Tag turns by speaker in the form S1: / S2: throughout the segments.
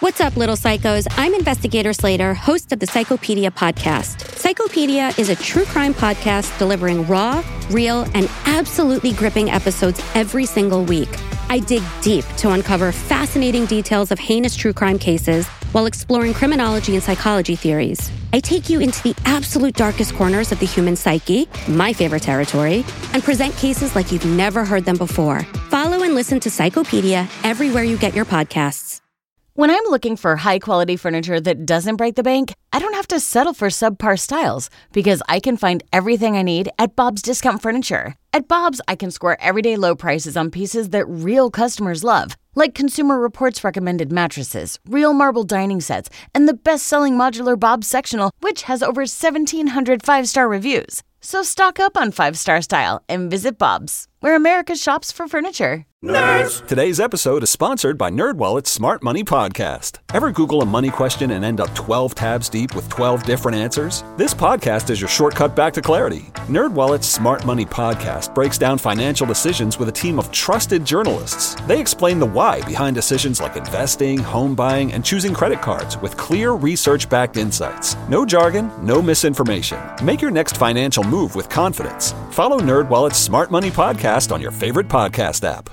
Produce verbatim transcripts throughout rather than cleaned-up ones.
S1: What's up, little psychos? I'm Investigator Slater, host of the Psychopedia podcast. Psychopedia is a true crime podcast delivering raw, real, and absolutely gripping episodes every single week. I dig deep to uncover fascinating details of heinous true crime cases while exploring criminology and psychology theories. I take you into the absolute darkest corners of the human psyche, my favorite territory, and present cases like you've never heard them before. Follow and listen to Psychopedia everywhere you get your podcasts.
S2: When I'm looking for high-quality furniture that doesn't break the bank, I don't have to settle for subpar styles because I can find everything I need at Bob's Discount Furniture. At Bob's, I can score everyday low prices on pieces that real customers love, like Consumer Reports recommended mattresses, real marble dining sets, and the best-selling modular Bob's Sectional, which has over seventeen hundred five-star reviews. So stock up on five-star style and visit Bob's, where America shops for furniture.
S3: Nerds! Today's episode is sponsored by NerdWallet's Smart Money Podcast. Ever Google a money question and end up twelve tabs deep with twelve different answers? This podcast is your shortcut back to clarity. NerdWallet's Smart Money Podcast breaks down financial decisions with a team of trusted journalists. They explain the why behind decisions like investing, home buying, and choosing credit cards with clear research-backed insights. No jargon, no misinformation. Make your next financial move with confidence. Follow NerdWallet's Smart Money Podcast on your favorite podcast app.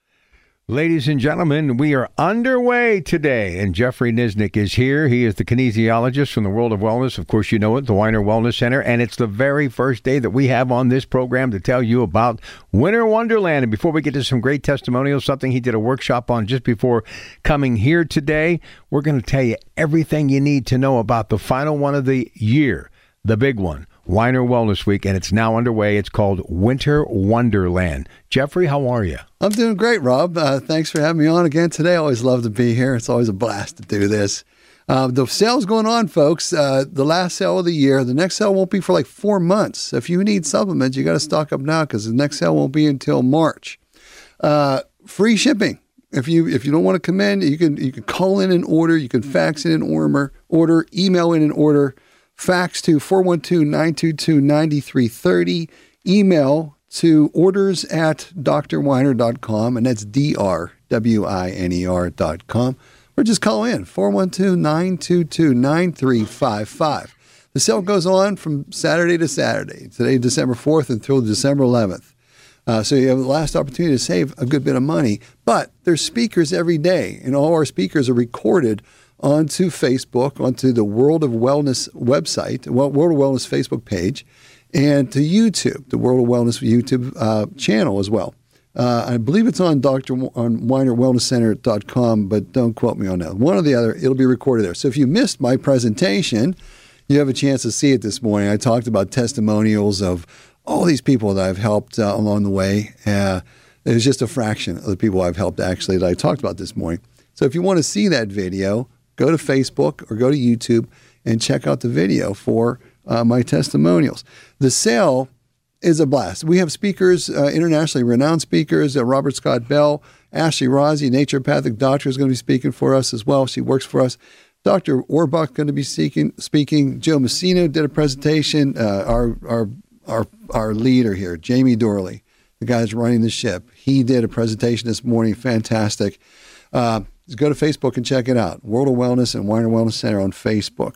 S4: Ladies and gentlemen, we are underway today, and Jeffrey Nisnik is here. He is the kinesiologist from the World of Wellness. Of course, you know it, the Weiner Wellness Center, and it's the very first day that we have on this program to tell you about Winter Wonderland. And before we get to some great testimonials, something he did a workshop on just before coming here today, we're going to tell you everything you need to know about the final one of the year, the big one, Weiner Wellness Week, and it's now underway. It's called Winter Wonderland. Jeffrey, how are you?
S5: I'm doing great, Rob. Uh, thanks for having me on again today. I always love to be here. It's always a blast to do this. Uh, the sale's going on, folks. Uh, the last sale of the year. The next sale won't be for like four months. So if you need supplements, you got to stock up now because the next sale won't be until March. Uh, free shipping. If you if you don't want to come in, you can you can call in and order. You can fax in an order, order, email in an order. Fax to four one two, nine two two, nine three three zero. Email to orders at d r weiner dot com, and that's D R W I N E R dot com. Or just call in, four one two, nine two two, nine three five five. The sale goes on from Saturday to Saturday, today, December fourth, until December eleventh. Uh, so you have the last opportunity to save a good bit of money. But there's speakers every day, and all our speakers are recorded onto Facebook, onto the World of Wellness website, World of Wellness Facebook page, and to YouTube, the World of Wellness YouTube uh, channel as well. Uh, I believe it's on Doctor on weiner wellness center dot com, but don't quote me on that. One or the other, it'll be recorded there. So if you missed my presentation, you have a chance to see it this morning. I talked about testimonials of all these people that I've helped uh, along the way. Uh, it was just a fraction of the people I've helped actually that I talked about this morning. So if you want to see that video, go to Facebook or go to YouTube and check out the video for uh, my testimonials. The sale is a blast. We have speakers, uh, internationally renowned speakers, uh, Robert Scott Bell, Ashley Rossi, naturopathic doctor, is going to be speaking for us as well. She works for us. Doctor Orbach is going to be speaking. speaking. Joe Messino did a presentation. Uh, our, our, our, our leader here, Jamie Dorley, the guy's running the ship, he did a presentation this morning. Fantastic. Uh, Just go to Facebook and check it out. World of Wellness and Weiner Wellness Center on Facebook.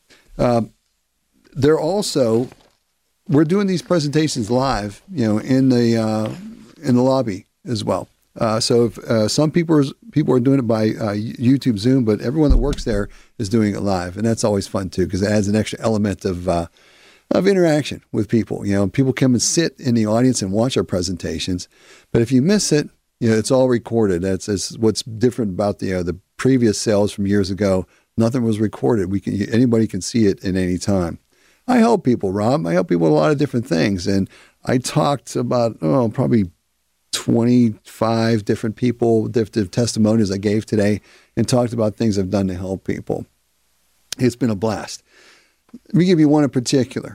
S5: Uh, they're also, we're doing these presentations live, you know, in the uh, in the lobby as well. Uh, so if, uh, some people are, people are doing it by uh, YouTube Zoom, but everyone that works there is doing it live, and that's always fun too because it adds an extra element of uh, of interaction with people. You know, people come and sit in the audience and watch our presentations, but if you miss it, you know, it's all recorded. That's, that's what's different about the uh, the previous sales from years ago. Nothing was recorded. We can anybody can see it at any time. I help people, Rob. I help people with a lot of different things, and I talked about oh probably twenty-five different people, different testimonials I gave today, and talked about things I've done to help people. It's been a blast. Let me give you one in particular.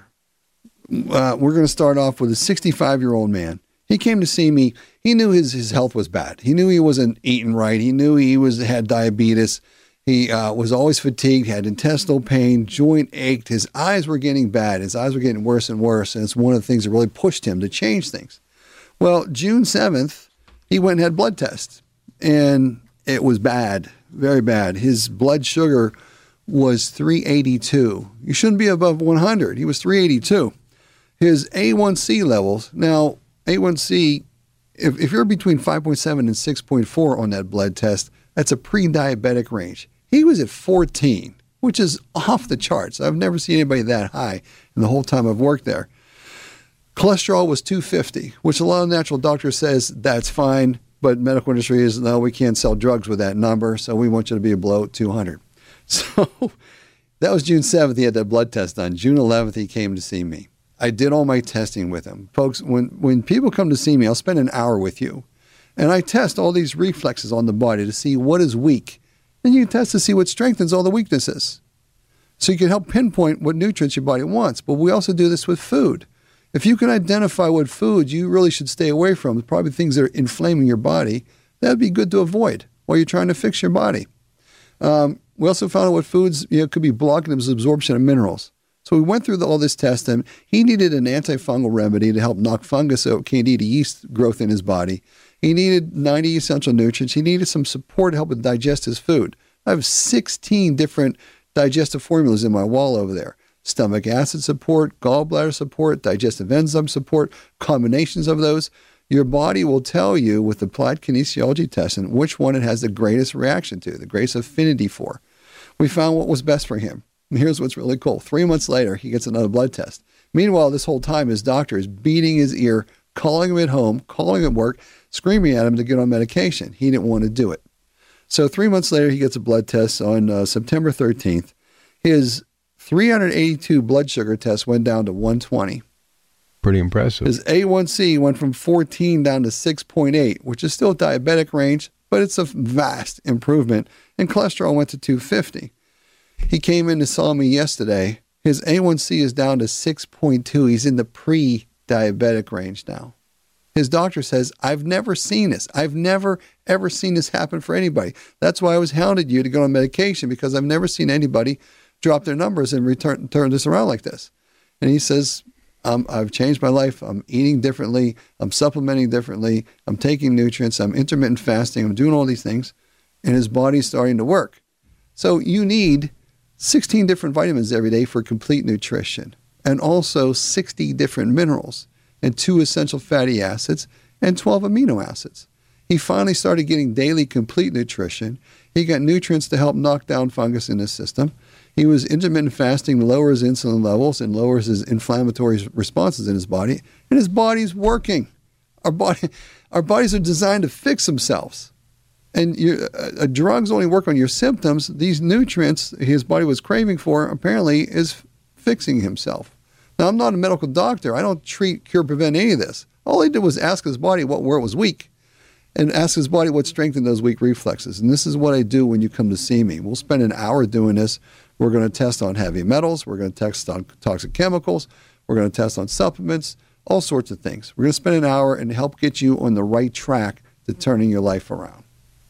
S5: Uh, we're going to start off with a sixty-five-year-old man. He came to see me. He knew his, his health was bad. He knew he wasn't eating right. He knew he was had diabetes. He uh, was always fatigued, had intestinal pain, joint ached. His eyes were getting bad. His eyes were getting worse and worse, and it's one of the things that really pushed him to change things. Well, June seventh, he went and had blood tests, and it was bad, very bad. His blood sugar was three eighty-two. You shouldn't be above one hundred. He was three eighty-two. His A one C levels, now A one C, if, if you're between five point seven and six point four on that blood test, that's a pre-diabetic range. He was at fourteen, which is off the charts. I've never seen anybody that high in the whole time I've worked there. Cholesterol was two fifty, which a lot of natural doctors says that's fine, but medical industry is, no, we can't sell drugs with that number, so we want you to be below two hundred. So that was June seventh. He had that blood test done. June eleventh, he came to see me. I did all my testing with him. Folks, when, when people come to see me, I'll spend an hour with you, and I test all these reflexes on the body to see what is weak. And you test to see what strengthens all the weaknesses. So you can help pinpoint what nutrients your body wants. But we also do this with food. If you can identify what foods you really should stay away from, probably things that are inflaming your body, that'd be good to avoid while you're trying to fix your body. Um, we also found out what foods you know, could be blocking the absorption of minerals. So we went through the, all this test, and he needed an antifungal remedy to help knock fungus out, candida yeast growth in his body. He needed ninety essential nutrients. He needed some support to help him digest his food. I have sixteen different digestive formulas in my wall over there. Stomach acid support, gallbladder support, digestive enzyme support, combinations of those. Your body will tell you with applied kinesiology testing which one it has the greatest reaction to, the greatest affinity for. We found what was best for him. And here's what's really cool. Three months later, he gets another blood test. Meanwhile, this whole time, his doctor is beating his ear, calling him at home, calling him at work, screaming at him to get on medication. He didn't want to do it. So three months later, he gets a blood test on uh, September thirteenth. His three eighty-two blood sugar test went down to one twenty.
S4: Pretty impressive.
S5: His A one C went from fourteen down to six point eight, which is still diabetic range, but it's a vast improvement. And cholesterol went to two fifty. He came in and saw me yesterday. His A one C is down to six point two. He's in the pre-diabetic range now. His doctor says, I've never seen this. I've never, ever seen this happen for anybody. That's why I was hounded you to go on medication, because I've never seen anybody drop their numbers and return turn this around like this. And he says, um, I've changed my life. I'm eating differently. I'm supplementing differently. I'm taking nutrients. I'm intermittent fasting. I'm doing all these things. And his body's starting to work. So you need sixteen different vitamins every day for complete nutrition, and also sixty different minerals, and two essential fatty acids, and twelve amino acids. He finally started getting daily complete nutrition. He got nutrients to help knock down fungus in his system. He was intermittent fasting, lowers insulin levels and lowers his inflammatory responses in his body, and his body's working. Our body, our bodies are designed to fix themselves. And your, uh, drugs only work on your symptoms. These nutrients his body was craving for apparently is fixing himself. Now, I'm not a medical doctor. I don't treat, cure, prevent any of this. All I did was ask his body what where it was weak, and ask his body what strengthened those weak reflexes. And this is what I do when you come to see me. We'll spend an hour doing this. We're going to test on heavy metals. We're going to test on toxic chemicals. We're going to test on supplements, all sorts of things. We're going to spend an hour and help get you on the right track to turning your life around.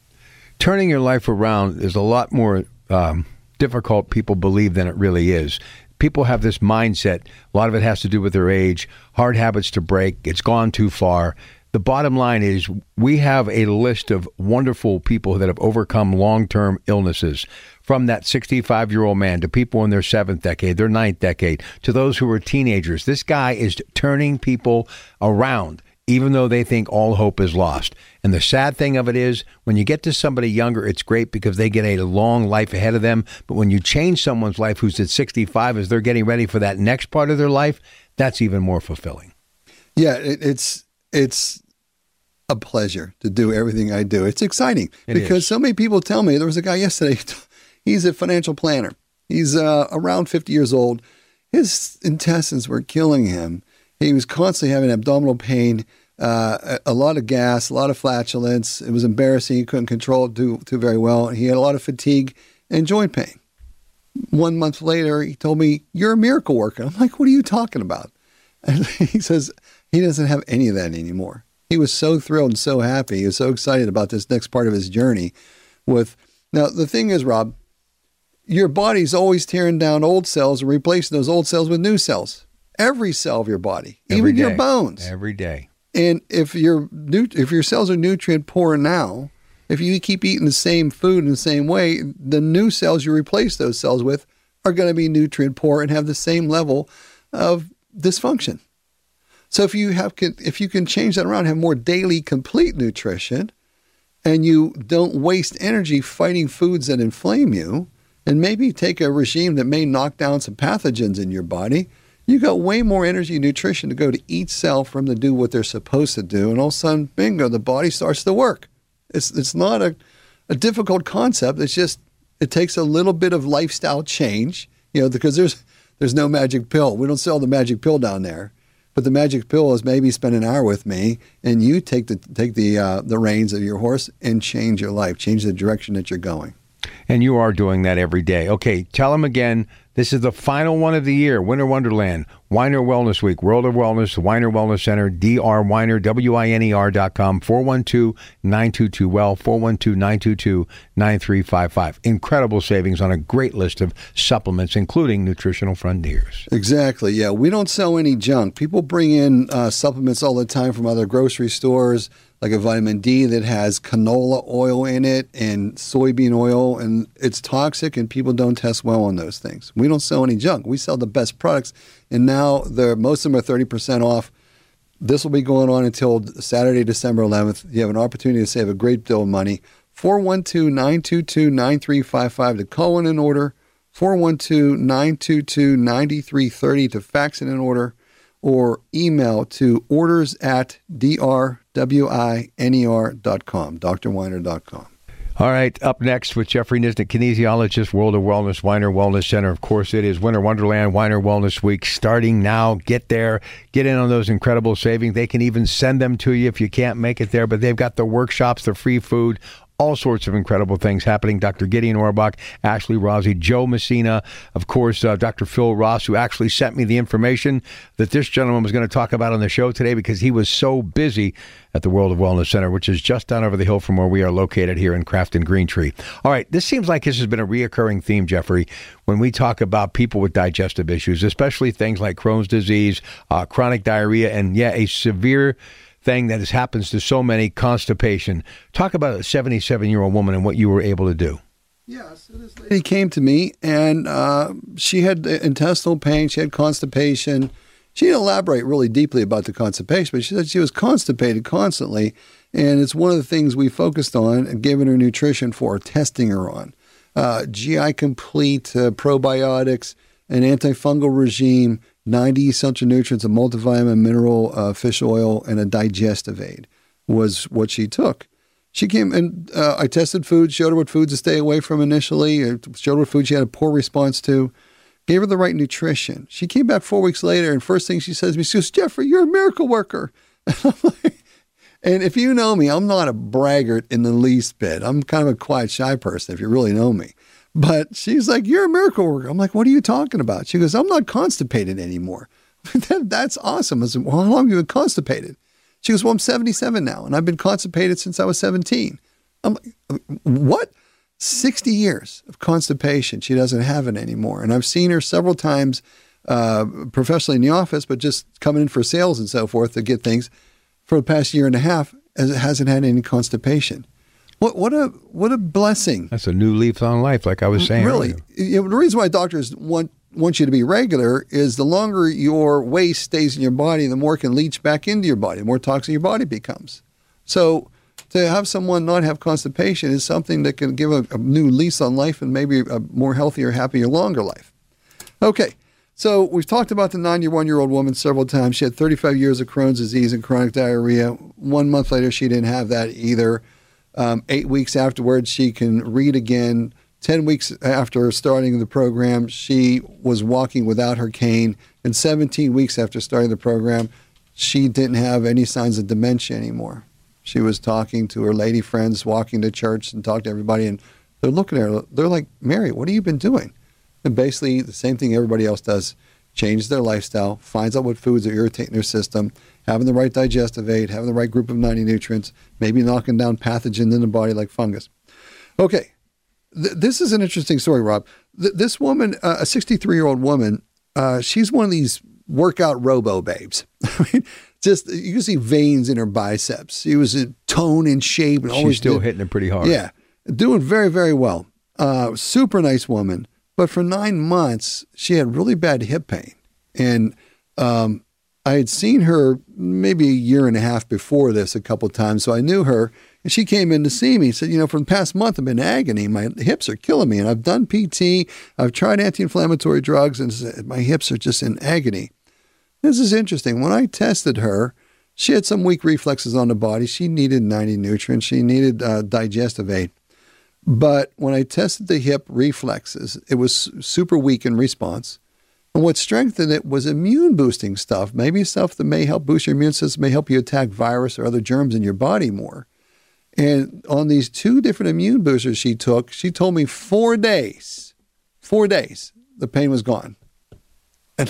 S4: Turning your life around is a lot more um, difficult, people believe, than it really is. People have this mindset. A lot of it has to do with their age, hard habits to break. It's gone too far. The bottom line is we have a list of wonderful people that have overcome long-term illnesses, from that sixty-five-year-old man to people in their seventh decade, their ninth decade, to those who are teenagers. This guy is turning people around, even though they think all hope is lost. And the sad thing of it is, when you get to somebody younger, it's great because they get a long life ahead of them. But when you change someone's life who's at sixty-five as they're getting ready for that next part of their life, that's even more fulfilling.
S5: Yeah, it, it's it's a pleasure to do everything I do. It's exciting
S4: it
S5: because
S4: is.
S5: So many people tell me, there was a guy yesterday, he's a financial planner. He's uh, around fifty years old. His intestines were killing him. He was constantly having abdominal pain, uh, a, a lot of gas, a lot of flatulence. It was embarrassing. He couldn't control it too, too very well. He had a lot of fatigue and joint pain. One month later, he told me, you're a miracle worker. I'm like, what are you talking about? And he says he doesn't have any of that anymore. He was so thrilled and so happy. He was so excited about this next part of his journey. With Now, the thing is, Rob, your body's always tearing down old cells and replacing those old cells with new cells. Every cell of your body,
S4: Every
S5: even
S4: day.
S5: your bones.
S4: Every day.
S5: And if your if your cells are nutrient poor now, If you keep eating the same food in the same way, the new cells you replace those cells with are going to be nutrient poor and have the same level of dysfunction. So if you have, if you can change that around, have more daily complete nutrition, and you don't waste energy fighting foods that inflame you, and maybe take a regime that may knock down some pathogens in your body, you got way more energy and nutrition to go to each cell for them to do what they're supposed to do. And all of a sudden, bingo, the body starts to work. It's it's not a, a difficult concept. It's just, it takes a little bit of lifestyle change, you know, because there's there's no magic pill. We don't sell the magic pill down there. But the magic pill is maybe spend an hour with me and you take the take the uh, the reins of your horse and change your life, change the direction that you're going.
S4: And you are doing that every day. Okay, tell them again, this is the final one of the year, Winter Wonderland, Weiner Wellness Week, World of Wellness, the Weiner Wellness Center, D R Weiner, W I N E R dot com, four one two, nine two two, W E L L, four one two, nine two two, nine three five five. Incredible savings on a great list of supplements, including Nutritional Frontiers.
S5: Exactly, yeah. We don't sell any junk. People bring in uh, supplements all the time from other grocery stores, like a vitamin D that has canola oil in it and soybean oil, and it's toxic, and people don't test well on those things. We don't sell any junk. We sell the best products, and now they're, most of them are thirty percent off. This will be going on until Saturday, December eleventh. You have an opportunity to save a great deal of money. four one two, nine two two, nine three five five to call in an order, four one two, nine two two, nine three three zero to fax in an order, or email to orders at D R W I N E R dot com, D R Weiner dot com.
S4: All right, up next with Jeffrey Nisnik, kinesiologist, World of Wellness, Weiner Wellness Center. Of course, it is Winter Wonderland, Weiner Wellness Week, starting now. Get there, get in on those incredible savings. They can even send them to you if you can't make it there, but they've got the workshops, the free food, all sorts of incredible things happening. Doctor Gideon Orbach, Ashley Rossi, Joe Messina, of course, uh, Doctor Phil Ross, who actually sent me the information that this gentleman was going to talk about on the show today because he was so busy at the World of Wellness Center, which is just down over the hill from where we are located here in Crafton Green Tree. All right, this seems like this has been a reoccurring theme, Jeffrey, when we talk about people with digestive issues, especially things like Crohn's disease, uh, chronic diarrhea, and, yeah, a severe thing that happens to so many, constipation. Talk about a seventy-seven-year-old woman and what you were able to do.
S5: Yeah, so this lady came to me, and uh, she had intestinal pain, she had constipation. She didn't elaborate really deeply about the constipation, but she said she was constipated constantly, and it's one of the things we focused on and giving her nutrition for, testing her on. Uh, G I Complete, uh, probiotics, an antifungal regime, ninety essential nutrients, a multivitamin, mineral, uh, fish oil, and a digestive aid was what she took. She came and uh, I tested food, showed her what foods to stay away from initially, showed her what food she had a poor response to, gave her the right nutrition. She came back four weeks later, and first thing she says to me, she goes, "Jeffrey, you're a miracle worker." And if you know me, I'm not a braggart in the least bit. I'm kind of a quiet, shy person, if you really know me. But she's like, "You're a miracle worker." I'm like, "What are you talking about?" She goes, "I'm not constipated anymore." that, that's awesome. I said, "Well, how long have you been constipated?" She goes, "Well, I'm seventy-seven now, and I've been constipated since I was seventeen. I'm like, "What?" sixty years of constipation. She doesn't have it anymore. And I've seen her several times uh, professionally in the office, but just coming in for sales and so forth to get things for the past year and a half, as it hasn't had any constipation. What what a what a blessing.
S4: That's a new leaf on life, like I was saying
S5: Really.
S4: earlier.
S5: You know, the reason why doctors want, want you to be regular is the longer your waste stays in your body, the more it can leach back into your body, the more toxic your body becomes. So to have someone not have constipation is something that can give a, a new lease on life and maybe a more healthier, happier, longer life. Okay, so we've talked about the ninety-one-year-old woman several times. She had thirty-five years of Crohn's disease and chronic diarrhea. One month later, she didn't have that either. Um, eight weeks afterwards, she can read again. Ten weeks after starting the program, she was walking without her cane. And seventeen weeks after starting the program, she didn't have any signs of dementia anymore. She was talking to her lady friends, walking to church and talking to everybody, and they're looking at her. They're like, "Mary, what have you been doing?" And basically the same thing everybody else does, changes their lifestyle, finds out what foods are irritating their system, having the right digestive aid, having the right group of ninety nutrients, maybe knocking down pathogens in the body like fungus. Okay, Th- this is an interesting story, Rob. Th- this woman, uh, a sixty-three-year-old woman, uh, she's one of these workout robo babes. I mean, just, you can see veins in her biceps. She was in tone and shape. And
S4: She's
S5: always
S4: still
S5: did,
S4: hitting it pretty hard.
S5: Yeah. Doing very, very well. Uh, super nice woman. But for nine months, she had really bad hip pain. And um, I had seen her maybe a year and a half before this a couple of times, so I knew her. And she came in to see me. Said, you know, for the past month, I've been in agony. My hips are killing me. And I've done P T. I've tried anti-inflammatory drugs, and my hips are just in agony. This is interesting. When I tested her, she had some weak reflexes on the body. She needed ninety nutrients. She needed uh, digestive aid. But when I tested the hip reflexes, it was super weak in response. And what strengthened it was immune boosting stuff, maybe stuff that may help boost your immune system, may help you attack virus or other germs in your body more. And on these two different immune boosters she took, she told me four days, four days, the pain was gone. And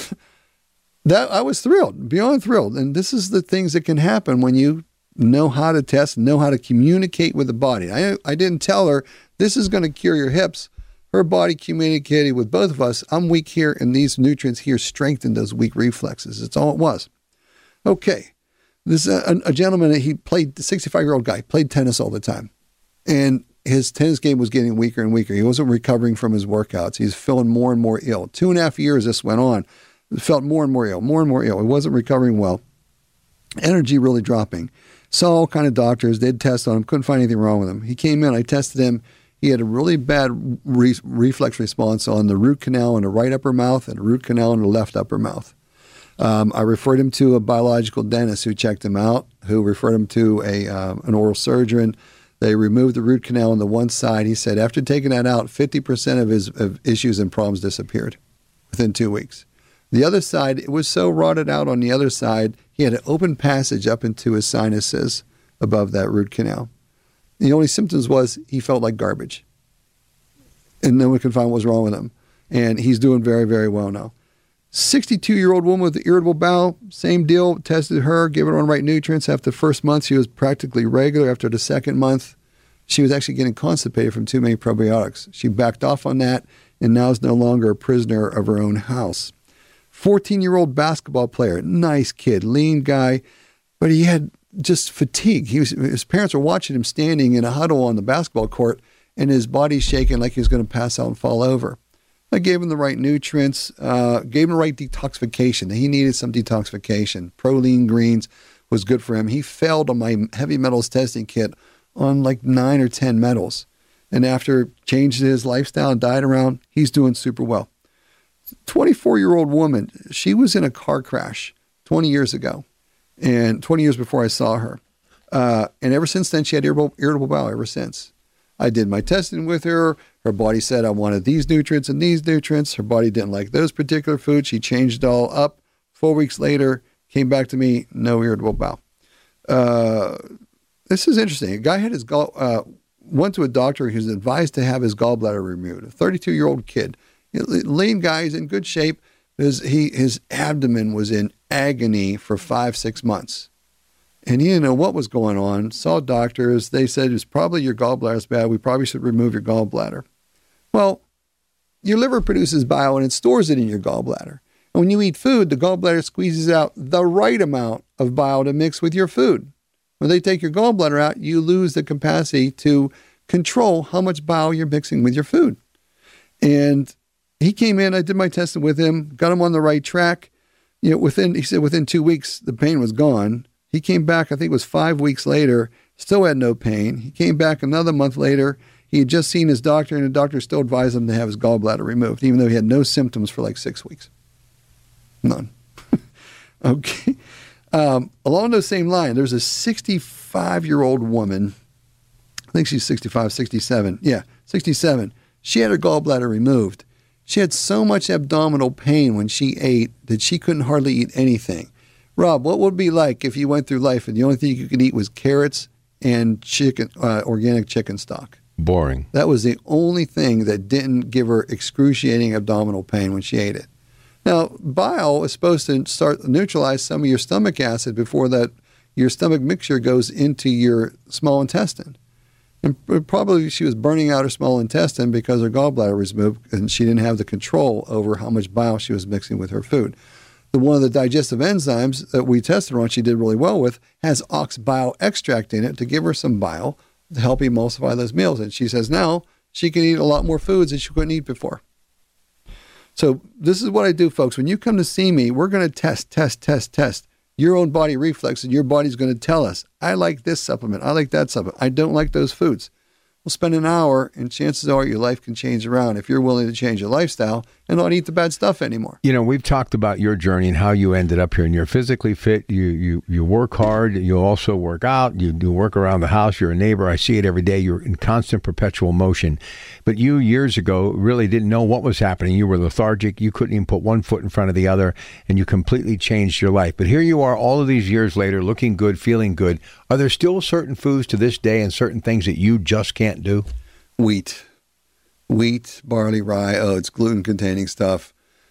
S5: that I was thrilled, beyond thrilled. And this is the things that can happen when you know how to test, know how to communicate with the body. I, I didn't tell her, this is going to cure your hips. Her body communicated with both of us. I'm weak here, and these nutrients here strengthen those weak reflexes. That's all it was. Okay. This uh, a, a gentleman, he played, the sixty-five-year-old guy, played tennis all the time. And his tennis game was getting weaker and weaker. He wasn't recovering from his workouts. He's feeling more and more ill. Two and a half years this went on. Felt more and more ill, more and more ill. He wasn't recovering well. Energy really dropping. Saw all kind of doctors, did tests on him, couldn't find anything wrong with him. He came in, I tested him. He had a really bad re- reflex response on the root canal in the right upper mouth and the root canal in the left upper mouth. Um, I referred him to a biological dentist who checked him out, who referred him to a uh, an oral surgeon. They removed the root canal on the one side. He said after taking that out, fifty percent of his of issues and problems disappeared within two weeks. The other side, it was so rotted out on the other side, he had an open passage up into his sinuses above that root canal. The only symptoms was he felt like garbage. And no one could find what was wrong with him. And he's doing very, very well now. sixty-two-year-old woman with irritable bowel, same deal, tested her, gave her on the right nutrients. After the first month, she was practically regular. After the second month, she was actually getting constipated from too many probiotics. She backed off on that and now is no longer a prisoner of her own house. fourteen-year-old basketball player, nice kid, lean guy, but he had just fatigue. He was, his parents were watching him standing in a huddle on the basketball court, and his body's shaking like he was going to pass out and fall over. I gave him the right nutrients, uh, gave him the right detoxification. He needed some detoxification. Proline greens was good for him. He failed on my heavy metals testing kit on like nine or ten metals. And after changing his lifestyle and diet around, he's doing super well. twenty-four-year-old woman, she was in a car crash twenty years ago, and twenty years before I saw her. Uh, and ever since then, she had irritable, irritable bowel ever since. I did my testing with her. Her body said I wanted these nutrients and these nutrients. Her body didn't like those particular foods. She changed it all up. Four weeks later, came back to me, no irritable bowel. Uh, this is interesting. A guy had his gall, uh, went to a doctor who's advised to have his gallbladder removed. A thirty-two-year-old kid. Lean guy, he's in good shape. His, he, his abdomen was in agony for five, six months. And he didn't know what was going on. Saw doctors. They said, it's probably your gallbladder's bad. We probably should remove your gallbladder. Well, your liver produces bile and it stores it in your gallbladder. And when you eat food, the gallbladder squeezes out the right amount of bile to mix with your food. When they take your gallbladder out, you lose the capacity to control how much bile you're mixing with your food. And he came in, I did my testing with him, got him on the right track. You know, within, he said within two weeks, the pain was gone. He came back, I think it was five weeks later, still had no pain. He came back another month later. He had just seen his doctor, and the doctor still advised him to have his gallbladder removed, even though he had no symptoms for like six weeks. None. Okay. Um, along those same lines, there's a sixty-five-year-old woman. I think she's sixty-five, sixty-seven. Yeah, sixty-seven. She had her gallbladder removed. She had so much abdominal pain when she ate that she couldn't hardly eat anything. Rob, what would it be like if you went through life and the only thing you could eat was carrots and chicken, uh, organic chicken stock?
S4: Boring.
S5: That was the only thing that didn't give her excruciating abdominal pain when she ate it. Now, bile is supposed to start to neutralize some of your stomach acid before that your stomach mixture goes into your small intestine. And probably she was burning out her small intestine because her gallbladder was removed and she didn't have the control over how much bile she was mixing with her food. The one of the digestive enzymes that we tested her on, she did really well with, has ox bile extract in it to give her some bile to help emulsify those meals. And she says now she can eat a lot more foods than she couldn't eat before. So this is what I do, folks. When you come to see me, we're going to test, test, test, test your own body reflex, and your body's going to tell us, I like this supplement, I like that supplement, I don't like those foods. We'll spend an hour, and chances are your life can change around if you're willing to change your lifestyle and not eat the bad stuff anymore.
S4: You know, we've talked about your journey and how you ended up here, and you're physically fit. You you you work hard. You also work out. You do work around the house. You're a neighbor. I see it every day. You're in constant perpetual motion. But you, years ago, really didn't know what was happening. You were lethargic. You couldn't even put one foot in front of the other, and you completely changed your life. But here you are all of these years later, looking good, feeling good. Are there still certain foods to this day and certain things that you just can't do?
S5: Wheat. Wheat, barley, rye, oats, gluten-containing stuff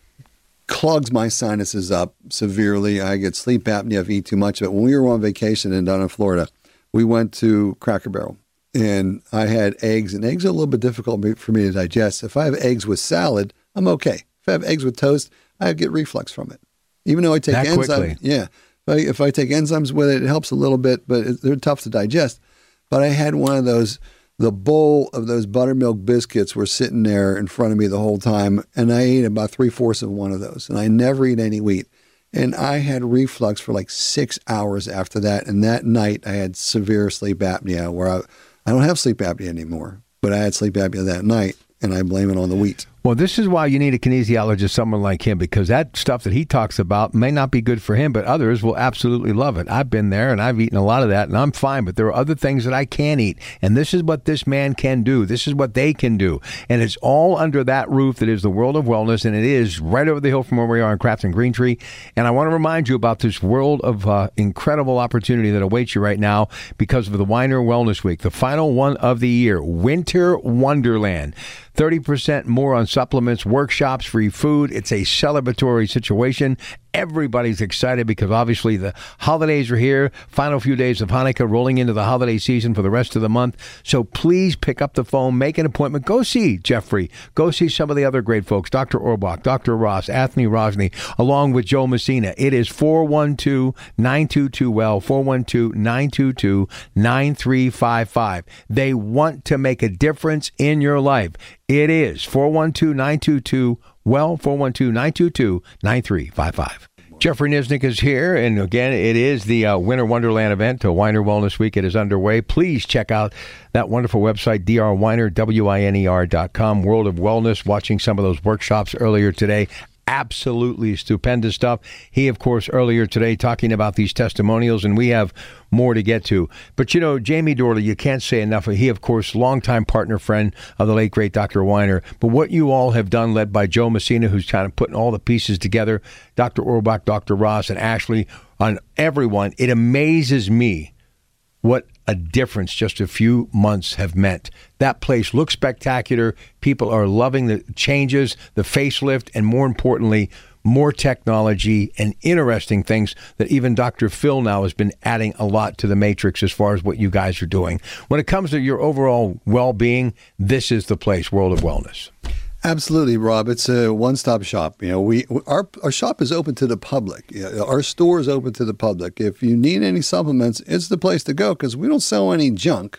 S5: clogs my sinuses up severely. I get sleep apnea if I eat too much of it. When we were on vacation in down in Florida, we went to Cracker Barrel, and I had eggs, and eggs are a little bit difficult for me to digest. If I have eggs with salad, I'm okay. If I have eggs with toast, I get reflux from it. Even though I take
S4: that
S5: enzymes,
S4: quickly.
S5: yeah. If I, if I take enzymes with it, it helps a little bit, but it, they're tough to digest. But I had one of those. The bowl of those buttermilk biscuits were sitting there in front of me the whole time, and I ate about three-fourths of one of those, and I never eat any wheat. And I had reflux for like six hours after that, and that night I had severe sleep apnea, where I, I don't have sleep apnea anymore, but I had sleep apnea that night, and I blame it on the wheat.
S4: Well, this is why you need a kinesiologist, someone like him, because that stuff that he talks about may not be good for him, but others will absolutely love it. I've been there, and I've eaten a lot of that, and I'm fine, but there are other things that I can't eat, and this is what this man can do. This is what they can do, and it's all under that roof that is the World of Wellness, and it is right over the hill from where we are in Crafton Green Tree. And I want to remind you about this world of uh, incredible opportunity that awaits you right now because of the Weiner Wellness Week, the final one of the year, Winter Wonderland. thirty percent more on supplements, workshops, free food. It's a celebratory situation. Everybody's excited because obviously the holidays are here. Final few days of Hanukkah, rolling into the holiday season for the rest of the month. So please pick up the phone, make an appointment. Go see Jeffrey. Go see some of the other great folks, Doctor Orbach, Doctor Ross, Anthony Rosny, along with Joe Messina. It is four one two, nine two two, W E L L, four one two, nine two two, nine three five five. They want to make a difference in your life. It is four one two, nine two two, W E L L, four one two, nine two two, nine three five five. Jeffrey Nisnik is here, and again, it is the uh, Winter Wonderland event, a Weiner Wellness Week. It is underway. Please check out that wonderful website, D R Weiner, W I N E R dot com, World of Wellness, watching some of those workshops earlier today. Absolutely stupendous stuff. He, of course, earlier today talking about these testimonials, and we have more to get to. But, you know, Jamie Dorley, you can't say enough. He, of course, longtime partner, friend of the late, great Doctor Weiner. But what you all have done, led by Joe Messina, who's kind of putting all the pieces together, Doctor Orbach, Doctor Ross, and Ashley, on everyone, it amazes me what a difference just a few months have meant. That place looks spectacular. People are loving the changes, the facelift, and more importantly, more technology and interesting things that even Doctor Phil now has been adding a lot to the matrix as far as what you guys are doing. When it comes to your overall well-being, this is the place, World of Wellness.
S5: Absolutely, Rob. It's a one-stop shop. You know, we our our shop is open to the public. You know, our store is open to the public. If you need any supplements, it's the place to go because we don't sell any junk.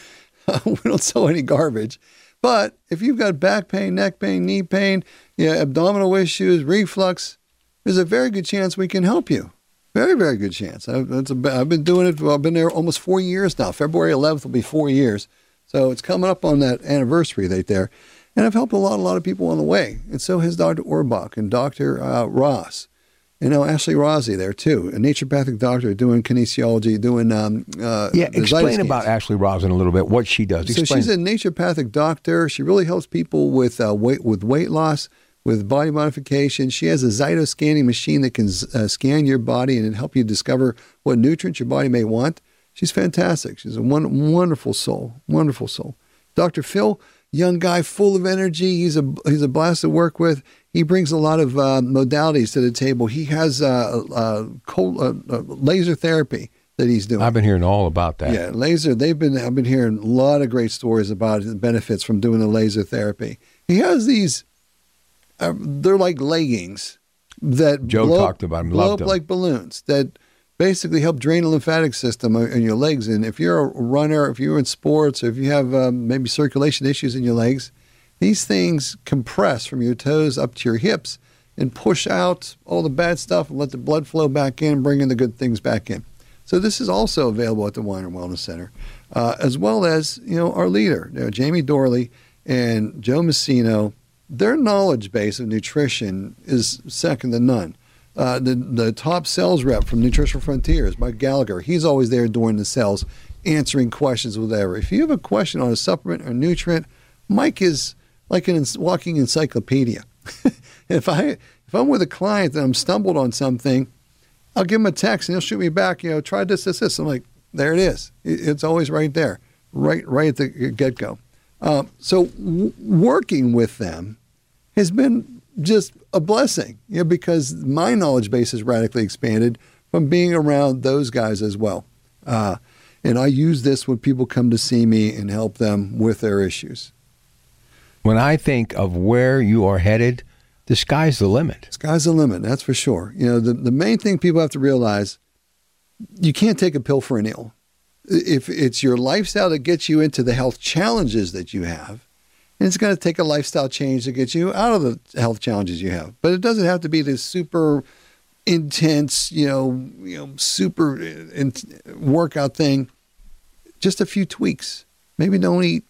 S5: We don't sell any garbage. But if you've got back pain, neck pain, knee pain, yeah, abdominal issues, reflux, there's a very good chance we can help you. Very, very good chance. I've, that's a, I've been doing it. I've been there almost four years now. February eleventh will be four years. So it's coming up on that anniversary right there. And I've helped a lot, a lot of people on the way. And so has Doctor Orbach and Doctor Uh, Ross. And now Ashley Rossi there, too, a naturopathic doctor doing kinesiology, doing um, uh,
S4: Yeah, explain about Ashley Rosin a little bit, what she does.
S5: So
S4: Explain.
S5: she's a naturopathic doctor. She really helps people with uh, weight with weight loss, with body modification. She has a Zyto scanning machine that can uh, scan your body and help you discover what nutrients your body may want. She's fantastic. She's a one, wonderful soul, wonderful soul. Doctor Phil, young guy, full of energy. He's a he's a blast to work with. He brings a lot of uh, modalities to the table. He has uh, uh, cold, uh, uh, laser therapy that he's doing.
S4: I've been hearing all about that.
S5: Yeah, laser. They've been. I've been hearing a lot of great stories about the benefits from doing the laser therapy. He has these. Uh, they're like leggings. that
S4: Joe
S5: blow,
S4: talked about them,
S5: blow
S4: loved
S5: up
S4: them.
S5: like balloons that basically help drain the lymphatic system in your legs. And if you're a runner, if you're in sports, or if you have um, maybe circulation issues in your legs, these things compress from your toes up to your hips and push out all the bad stuff and let the blood flow back in and bring in the good things back in. So this is also available at the Weiner Wellness Center, uh, as well as, you know, our leader, you know, Jamie Dorley and Joe Messino. Their knowledge base of nutrition is second to none. Uh, the, the top sales rep from Nutritional Frontiers, Mike Gallagher, he's always there during the sales, answering questions, whatever. If you have a question on a supplement or nutrient, Mike is like a walking encyclopedia. if I if I'm with a client and I'm stumbled on something, I'll give him a text and he'll shoot me back. You know, try this, this, this. I'm like, there it is. It's always right there, right, right at the get go. Uh, so w- working with them has been just a blessing, you know, because my knowledge base has radically expanded from being around those guys as well. Uh, and I use this when people come to see me and help them with their issues.
S4: When I think of where you are headed, the sky's the limit.
S5: Sky's the limit, that's for sure. You know, the, the main thing people have to realize, you can't take a pill for an ill. If it's your lifestyle that gets you into the health challenges that you have, and it's going to take a lifestyle change to get you out of the health challenges you have. But it doesn't have to be this super intense, you know, you know, super in, workout thing. Just a few tweaks. Maybe don't eat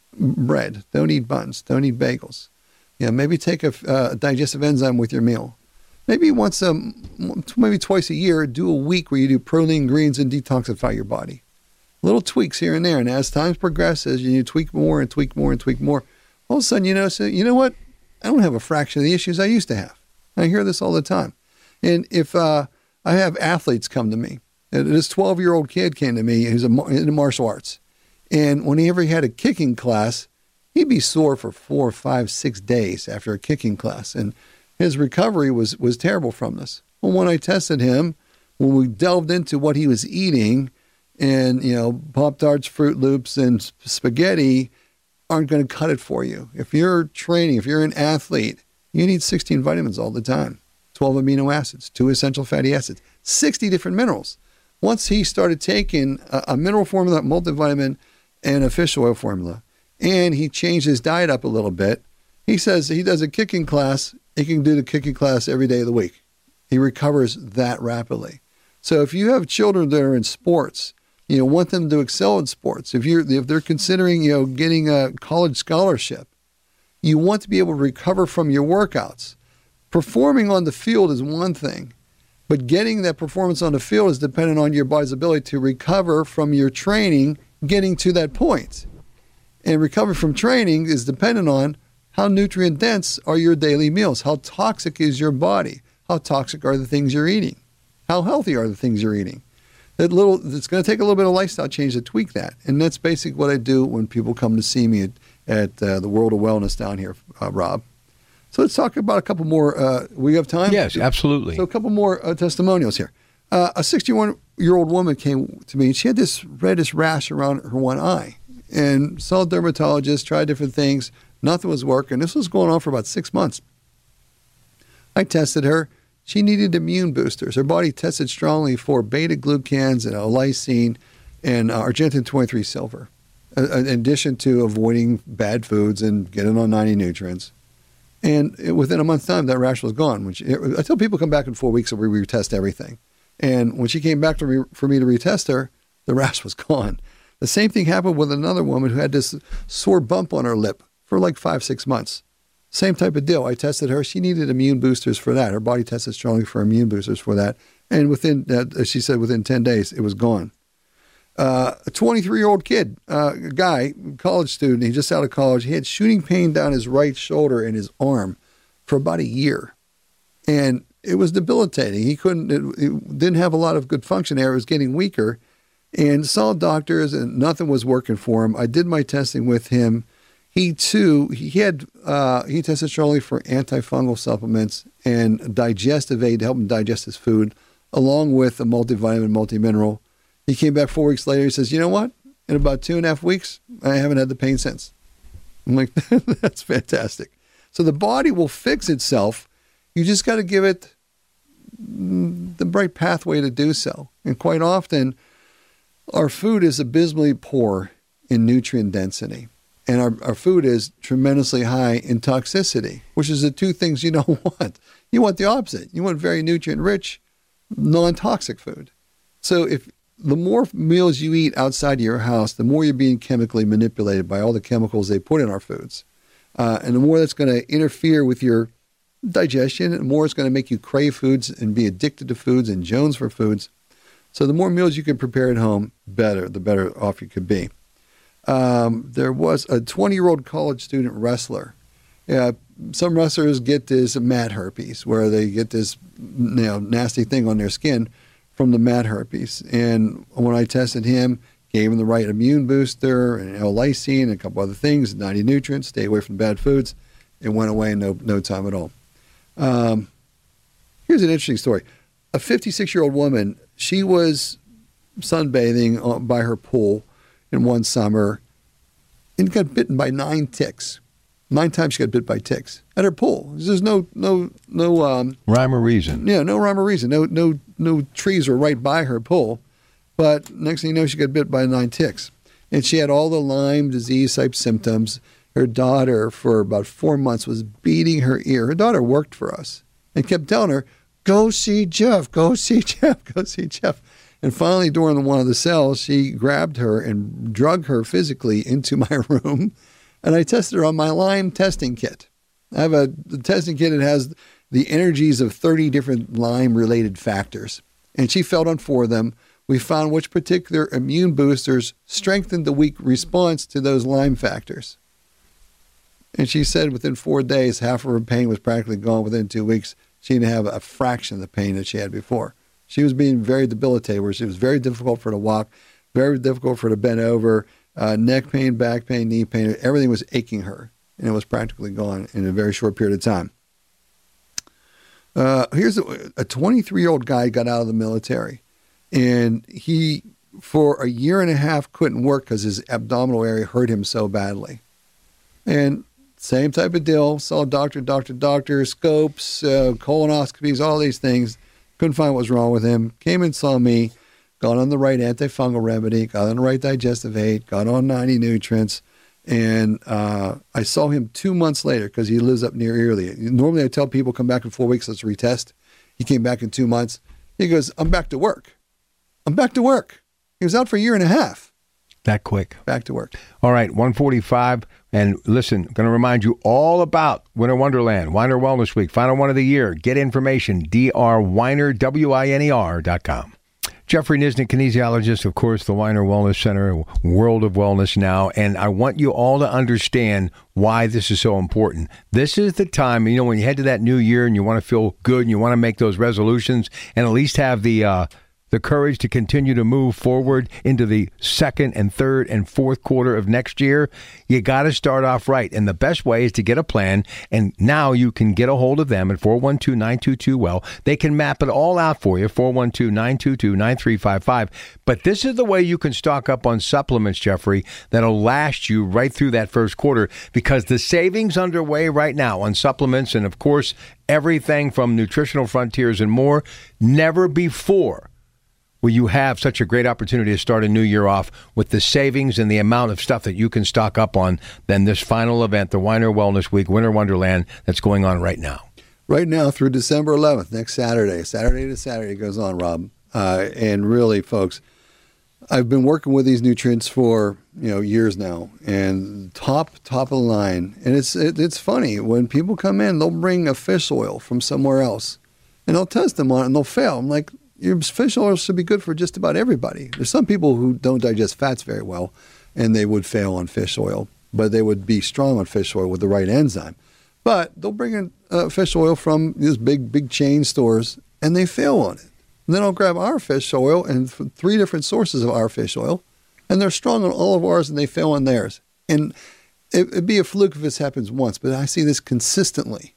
S5: bread. Don't eat buns. Don't eat bagels. You know, maybe take a uh, digestive enzyme with your meal. Maybe once, um, maybe twice a year, do a week where you do protein, greens, and detoxify your body. Little tweaks here and there. And as time progresses, you tweak more and tweak more and tweak more. All of a sudden, you know, so, you know what? I don't have a fraction of the issues I used to have. I hear this all the time. And if uh, I have athletes come to me, and this twelve-year-old kid came to me who's a, into martial arts. And whenever he had a kicking class, he'd be sore for four, five, six days after a kicking class. And his recovery was, was terrible from this. Well, when I tested him, when we delved into what he was eating, and, you know, Pop-Tarts, Fruit Loops, and spaghetti aren't going to cut it for you. If you're training, if you're an athlete, you need sixteen vitamins all the time, twelve amino acids, two essential fatty acids, sixty different minerals. Once he started taking a, a mineral formula, multivitamin, and a fish oil formula, and he changed his diet up a little bit, he says he does a kicking class, he can do the kicking class every day of the week. He recovers that rapidly. So if you have children that are in sports, you know, want them to excel in sports. If you're, if they're considering, you know, getting a college scholarship, you want to be able to recover from your workouts. Performing on the field is one thing, but getting that performance on the field is dependent on your body's ability to recover from your training, getting to that point. And recovery from training is dependent on how nutrient dense are your daily meals, how toxic is your body, how toxic are the things you're eating, how healthy are the things you're eating. That little, it's going to take a little bit of lifestyle change to tweak that. And that's basically what I do when people come to see me at, at uh, the World of Wellness down here, uh, Rob. So let's talk about a couple more. Uh, we have time?
S4: Yes, absolutely.
S5: So a couple more uh, testimonials here. Uh, a sixty-one-year-old woman came to me, and she had this reddish rash around her one eye. And saw a dermatologist, tried different things. Nothing was working. This was going on for about six months. I tested her. She needed immune boosters. Her body tested strongly for beta-glucans and lysine and uh, arginine twenty-three silver, uh, in addition to avoiding bad foods and getting on ninety nutrients. And it, within a month's time, that rash was gone. When she, it, I tell people come back in four weeks and we retest everything. And when she came back to re, for me to retest her, the rash was gone. The same thing happened with another woman who had this sore bump on her lip for like five, six months. Same type of deal. I tested her. She needed immune boosters for that. Her body tested strongly for immune boosters for that. And within, uh, she said, within ten days, it was gone. Uh, a twenty-three-year-old kid, uh, guy, college student, he just out of college, he had shooting pain down his right shoulder and his arm for about a year. And it was debilitating. He couldn't, it, it didn't have a lot of good function there. It was getting weaker. And saw doctors and nothing was working for him. I did my testing with him. He too, he had, uh, he tested strongly for antifungal supplements and digestive aid to help him digest his food, along with a multivitamin, multimineral. He came back four weeks later. He says, you know what? In about two and a half weeks, I haven't had the pain since. I'm like, that's fantastic. So the body will fix itself. You just got to give it the right pathway to do so. And quite often, our food is abysmally poor in nutrient density. And our, our food is tremendously high in toxicity, which is the two things you don't want. You want the opposite. You want very nutrient-rich, non-toxic food. So if the more meals you eat outside of your house, the more you're being chemically manipulated by all the chemicals they put in our foods. Uh, and the more that's going to interfere with your digestion, and the more it's going to make you crave foods and be addicted to foods and jones for foods. So the more meals you can prepare at home, better, the better off you could be. Um, there was a twenty-year-old college student wrestler. Yeah, some wrestlers get this mat herpes, where they get this you know, nasty thing on their skin from the mat herpes. And when I tested him, gave him the right immune booster and L-lysine and a couple other things, ninety nutrients, stay away from bad foods, it went away in no, no time at all. Um, here's an interesting story. A fifty-six-year-old woman, she was sunbathing by her pool in one summer and got bitten by nine ticks. Nine times she got bit by ticks at her pool. There's no no no um,
S4: rhyme or reason.
S5: Yeah, no rhyme or reason. No no no trees were right by her pool, but next thing you know, she got bit by nine ticks, and she had all the Lyme disease type symptoms. Her daughter, for about four months, was beating her ear. Her daughter worked for us and kept telling her, "Go see Jeff. Go see Jeff. Go see Jeff." And finally, during one of the cells, she grabbed her and drug her physically into my room. And I tested her on my Lyme testing kit. I have a the testing kit that has the energies of thirty different Lyme-related factors. And she failed on four of them. We found which particular immune boosters strengthened the weak response to those Lyme factors. And she said within four days, half of her pain was practically gone. Within two weeks, she didn't have a fraction of the pain that she had before. She was being very debilitated, where it was very difficult for her to walk, very difficult for her to bend over, uh, neck pain, back pain, knee pain. Everything was aching her, and it was practically gone in a very short period of time. Uh, here's a, a twenty-three-year-old guy got out of the military, and he, for a year and a half, couldn't work because his abdominal area hurt him so badly. And same type of deal, saw doctor, doctor, doctor, scopes, uh, colonoscopies, all these things. Couldn't find what was wrong with him. Came and saw me, got on the right antifungal remedy, got on the right digestive aid, got on ninety nutrients, and uh, I saw him two months later because he lives up near Early. Normally I tell people come back in four weeks, let's retest. He came back in two months. He goes, I'm back to work. I'm back to work. He was out for a year and a half.
S4: That quick.
S5: Back to work.
S4: All right, one forty-five. And listen, I'm going to remind you all about Winter Wonderland, Weiner Wellness Week, final one of the year. Get information, D R Weiner, W I N E R dot com. Jeffrey Nisnik, kinesiologist, of course, the Weiner Wellness Center, World of Wellness Now. And I want you all to understand why this is so important. This is the time, you know, when you head to that new year and you want to feel good and you want to make those resolutions and at least have the uh, the courage to continue to move forward into the second and third and fourth quarter of next year, you got to start off right. And the best way is to get a plan. And now you can get a hold of them at four one two, nine two two, well. They can map it all out for you, four one two, nine two two, nine three five five. But this is the way you can stock up on supplements, Jeffrey, that'll last you right through that first quarter, because the savings underway right now on supplements and, of course, everything from Nutritional Frontiers and more, never before will you have such a great opportunity to start a new year off with the savings and the amount of stuff that you can stock up on than this final event, the Weiner Wellness Week, Winter Wonderland, that's going on right now.
S5: Right now through December eleventh, next Saturday. Saturday to Saturday goes on, Rob. Uh, and really, folks, I've been working with these nutrients for, you know, years now, and top, top of the line. And it's it, it's funny. When people come in, they'll bring a fish oil from somewhere else, and I'll test them on it, and they'll fail. I'm like, your fish oil should be good for just about everybody. There's some people who don't digest fats very well, and they would fail on fish oil, but they would be strong on fish oil with the right enzyme. But they'll bring in uh, fish oil from these big, big chain stores, and they fail on it. And then I'll grab our fish oil and from three different sources of our fish oil, and they're strong on all of ours, and they fail on theirs. And it, it'd be a fluke if this happens once, but I see this consistently.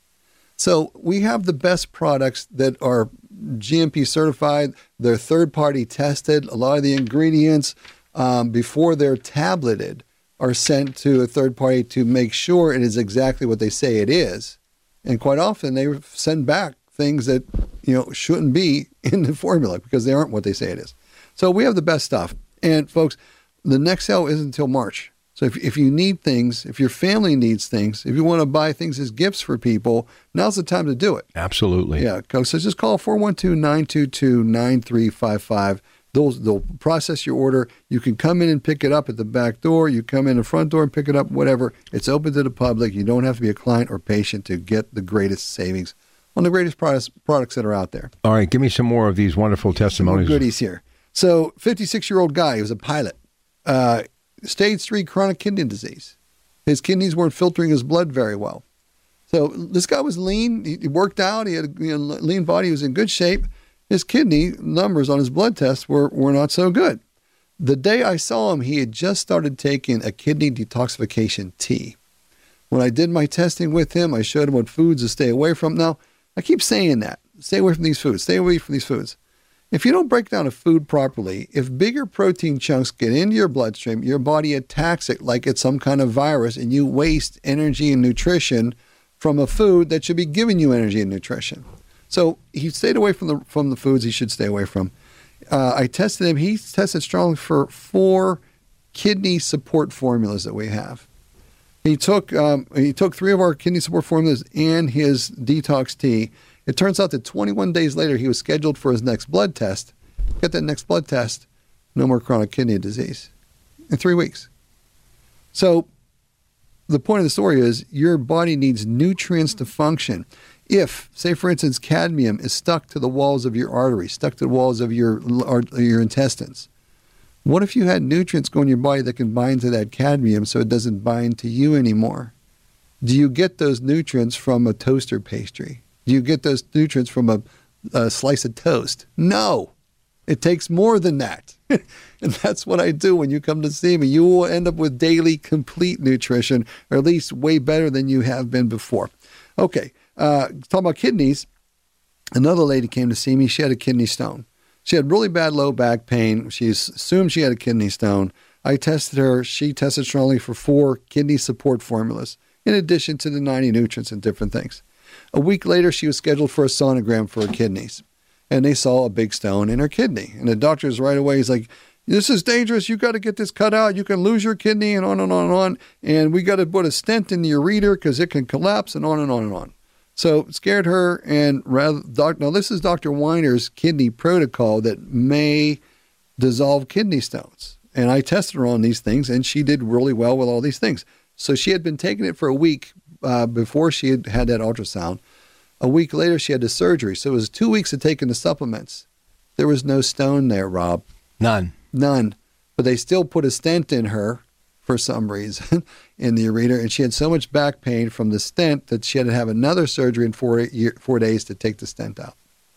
S5: So we have the best products that are G M P certified. They're third-party tested. A lot of the ingredients, um, before they're tableted, are sent to a third party to make sure it is exactly what they say it is. And quite often they send back things that, you know, shouldn't be in the formula because they aren't what they say it is. So we have the best stuff. And folks, the next sale isn't until March. So if, if you need things, if your family needs things, if you want to buy things as gifts for people, now's the time to do it.
S4: Absolutely.
S5: Yeah. So just call four one two, nine two two, nine three five five. They'll, they'll process your order. You can come in and pick it up at the back door. You come in the front door and pick it up, whatever. It's open to the public. You don't have to be a client or patient to get the greatest savings on the greatest products, products that are out there.
S4: All right. Give me some more of these wonderful testimonies.
S5: Some goodies here. So fifty-six-year-old guy, he was a pilot, uh, stage three chronic kidney disease. His kidneys weren't filtering his blood very well. So this guy was lean. He worked out. He had a you know, lean body. He was in good shape. His kidney numbers on his blood tests were, were not so good. The day I saw him, he had just started taking a kidney detoxification tea. When I did my testing with him, I showed him what foods to stay away from. Now, I keep saying that. Stay away from these foods. Stay away from these foods. If you don't break down a food properly, if bigger protein chunks get into your bloodstream, your body attacks it like it's some kind of virus, and you waste energy and nutrition from a food that should be giving you energy and nutrition. So he stayed away from the from the foods he should stay away from. Uh, I tested him. He tested strongly for four kidney support formulas that we have. He took um, he took three of our kidney support formulas and his detox tea. It turns out that twenty-one days later, he was scheduled for his next blood test. Get that next blood test, no more chronic kidney disease in three weeks. So the point of the story is your body needs nutrients to function. If, say, for instance, cadmium is stuck to the walls of your arteries, stuck to the walls of your, your intestines, what if you had nutrients going in your body that can bind to that cadmium so it doesn't bind to you anymore? Do you get those nutrients from a toaster pastry? Do you get those nutrients from a, a slice of toast? No. It takes more than that. And that's what I do when you come to see me. You will end up with daily complete nutrition, or at least way better than you have been before. Okay. Uh, talking about kidneys, another lady came to see me. She had a kidney stone. She had really bad low back pain. She assumed she had a kidney stone. I tested her. She tested strongly for four kidney support formulas, in addition to the ninety nutrients and different things. A week later, she was scheduled for a sonogram for her kidneys, and they saw a big stone in her kidney. And the doctor's right away, he's like, this is dangerous. You got to get this cut out. You can lose your kidney, and on and on and on. And we got to put a stent in your ureter because it can collapse, and on and on and on. So it scared her, and rather, doc, now this is Doctor Weiner's kidney protocol that may dissolve kidney stones. And I tested her on these things, and she did really well with all these things. So she had been taking it for a week uh, before she had had that ultrasound. A week later, she had the surgery. So it was two weeks of taking the supplements. There was no stone there, Rob.
S4: None.
S5: None. But they still put a stent in her for some reason in the ureter, and she had so much back pain from the stent that she had to have another surgery in four, year, four days to take the stent out.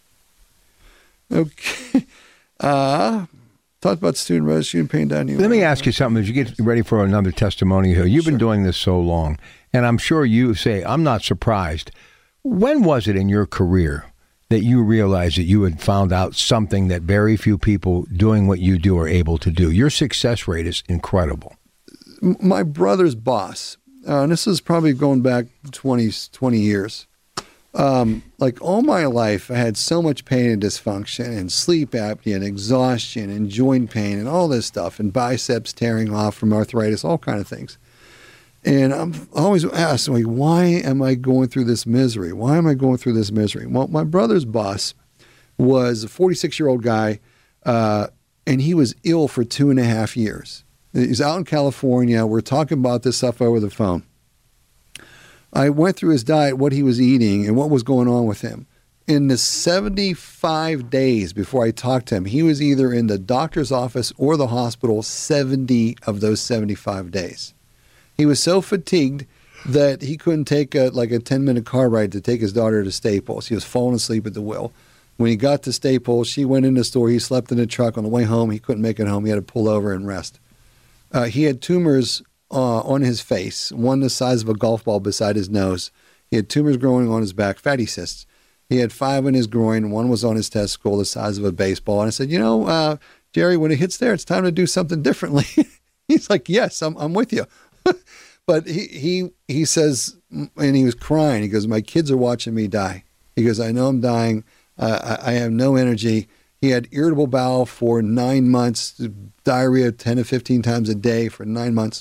S5: Okay. Uh, talked about student rose, student pain down here.
S4: Let me ask you something as you get ready for another testimony here. You've sure. been doing this so long, and I'm sure you say, I'm not surprised. When was it in your career that you realized that you had found out something that very few people doing what you do are able to do? Your success rate is incredible.
S5: My brother's boss, uh, and this is probably going back twenty, twenty years. Um, like all my life, I had so much pain and dysfunction and sleep apnea and exhaustion and joint pain and all this stuff and biceps tearing off from arthritis, all kind of things. And I'm always asked, like, why am I going through this misery? Why am I going through this misery? Well, my brother's boss was a forty-six-year-old guy, uh, and he was ill for two and a half years. He's out in California. We're talking about this stuff over the phone. I went through his diet, what he was eating, and what was going on with him. In the seventy-five days before I talked to him, he was either in the doctor's office or the hospital seventy of those seventy-five days. He was so fatigued that he couldn't take a, like a ten-minute car ride to take his daughter to Staples. He was falling asleep at the wheel. When he got to Staples, she went in the store. He slept in the truck. On the way home, he couldn't make it home. He had to pull over and rest. Uh, he had tumors uh, on his face, one the size of a golf ball beside his nose. He had tumors growing on his back, fatty cysts. He had five in his groin. One was on his testicle, the size of a baseball. And I said, you know, uh, Jerry, when it hits there, it's time to do something differently. He's like, yes, I'm, I'm with you. But he, he, he says, and he was crying. He goes, my kids are watching me die. He goes, I know I'm dying. Uh, I, I have no energy. He had irritable bowel for nine months, diarrhea ten to fifteen times a day for nine months.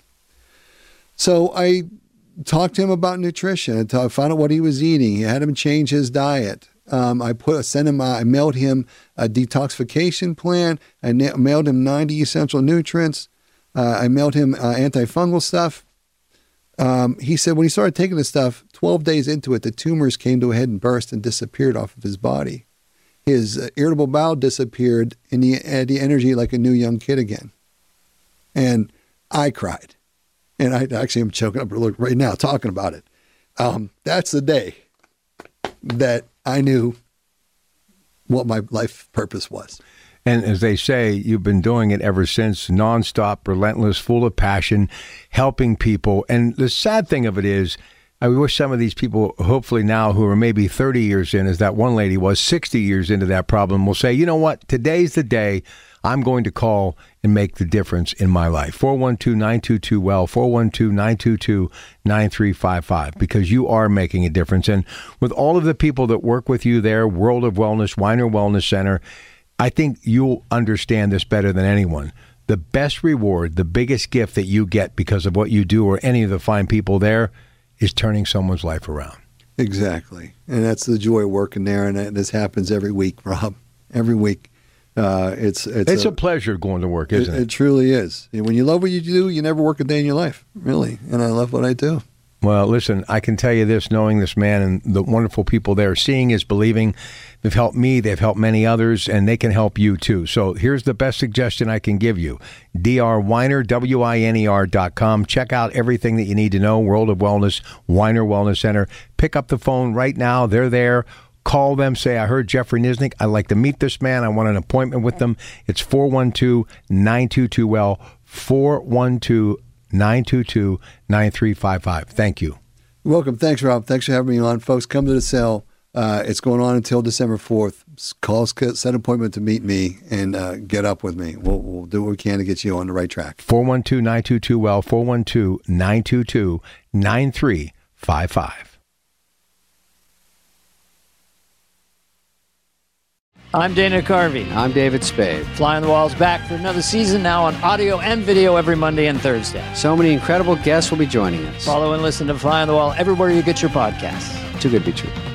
S5: So I talked to him about nutrition. I talked, found out what he was eating. He had him change his diet. Um, I put, sent him, I mailed him a detoxification plan. I na- mailed him ninety essential nutrients. Uh, I mailed him uh, antifungal stuff. Um, he said when he started taking this stuff, twelve days into it, the tumors came to a head and burst and disappeared off of his body. His uh, irritable bowel disappeared, and he had the energy like a new young kid again. And I cried. And I actually am choking up right now talking about it. Um, that's the day that I knew what my life purpose was.
S4: And as they say, you've been doing it ever since, nonstop, relentless, full of passion, helping people. And the sad thing of it is, I wish some of these people, hopefully now, who are maybe thirty years in, as that one lady was, sixty years into that problem, will say, you know what, today's the day I'm going to call and make the difference in my life. four one two, nine two two, W E L L, four one two, nine two two, nine three five five, because you are making a difference. And with all of the people that work with you there, World of Wellness, Weiner Wellness Center, I think you'll understand this better than anyone. The best reward, the biggest gift that you get because of what you do or any of the fine people there is turning someone's life around.
S5: Exactly. And that's the joy of working there. And this happens every week, Rob. Every week. Uh, it's it's,
S4: it's a,
S5: a
S4: pleasure going to work, isn't it?
S5: It, it truly is. And when you love what you do, you never work a day in your life, really. And I love what I do.
S4: Well, listen, I can tell you this, knowing this man and the wonderful people there, seeing is believing. They've helped me, they've helped many others, and they can help you too. So here's the best suggestion I can give you. D R Weiner, W I N E R dot com. Check out everything that you need to know. World of Wellness, Weiner Wellness Center. Pick up the phone right now. They're there. Call them. Say, I heard Jeffrey Nisnik. I'd like to meet this man. I want an appointment with them. It's four one two, nine two two, W E L L, four one two, nine two two, nine three five five. Thank you.
S5: You're welcome. Thanks, Rob. Thanks for having me on. Folks, come to the cell. Uh, it's going on until December fourth. Call, set an appointment to meet me and uh, get up with me. We'll, we'll do what we can to get you on the right track.
S4: four one two, nine two two, W E L L, four one two, nine two two, nine three five five.
S6: I'm Dana Carvey.
S7: I'm David Spade.
S6: Fly on the Wall's back for another season, now on audio and video every Monday and Thursday.
S7: So many incredible guests will be joining us.
S6: Follow and listen to Fly on the Wall everywhere you get your podcasts.
S7: Too good to be true.